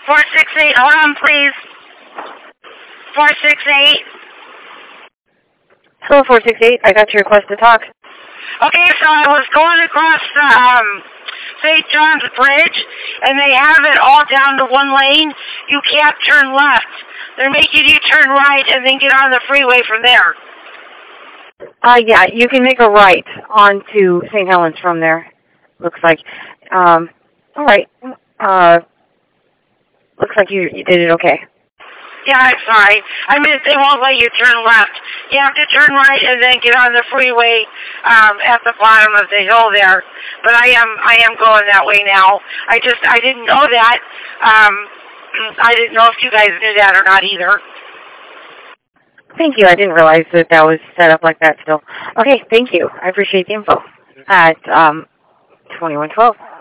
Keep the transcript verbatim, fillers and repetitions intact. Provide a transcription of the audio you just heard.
four six eight, hold on, please. four six eight. Hello, four six eight. I got your request to talk. Okay, so I was going across the um, Saint John's Bridge, and they have it all down to one lane. You can't turn left. They're making you turn right and then get on the freeway from there. Uh, yeah, you can make a right onto Saint Helens from there, looks like. Um, all right. Uh, looks like you, you did it okay. Yeah, I'm sorry. I mean, they won't let you turn left. You have to turn right and then get on the freeway um, at the bottom of the hill there. But I am I am going that way now. I just, I didn't know that. Um, I didn't know if you guys knew that or not either. Thank you. I didn't realize that that was set up like that still. Okay, thank you. I appreciate the info. At um, twenty-one twelve.